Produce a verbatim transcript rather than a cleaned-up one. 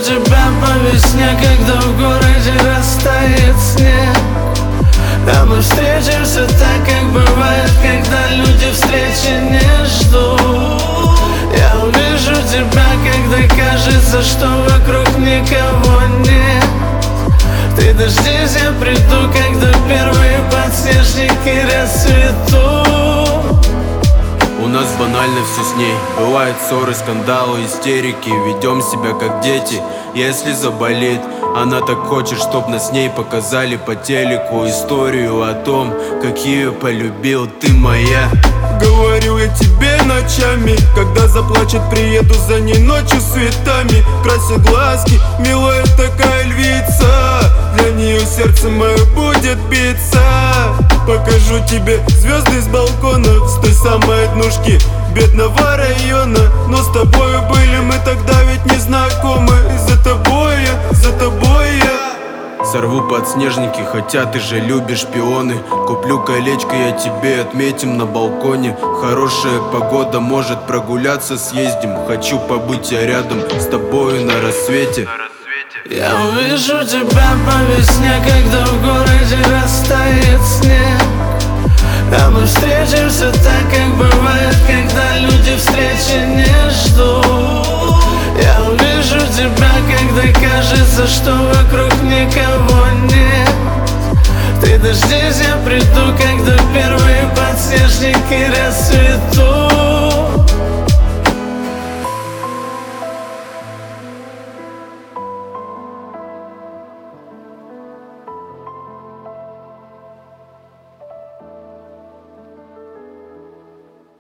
тебя по весне, когда в городе растает снег. А мы встретимся так, как бывает, когда люди встречи не ждут. Я увижу тебя, когда кажется, что вокруг никого нет. Ты дождись, я приду, когда первые подснежники расцветут. У нас банально все с ней. Бывают ссоры, скандалы, истерики. Ведем себя как дети. Если заболит, она так хочет, чтоб нас с ней показали по телеку историю о том, как ее полюбил. Ты моя. Говорю я тебе ночами, когда заплачет, приеду за ней ночью с цветами. Красит глазки, милая такая львица. Для нее сердце мое будет биться. Покажу тебе звезды с балкона, с той самой однушки бедного района. Но с тобою были мы тогда ведь не знакомы. За тобой я, за тобой я сорву подснежники, хотя ты же любишь пионы. Куплю колечко я тебе, отметим на балконе. Хорошая погода, может прогуляться съездим. Хочу побыть я рядом с тобою на рассвете. Я увижу тебя по весне, когда в городе растает снег. А мы встретимся так, как бывает, когда люди встречи не ждут. Я увижу тебя, когда кажется, что вокруг никого нет. Ты дождись, я приду, когда первые подснежники расцветут.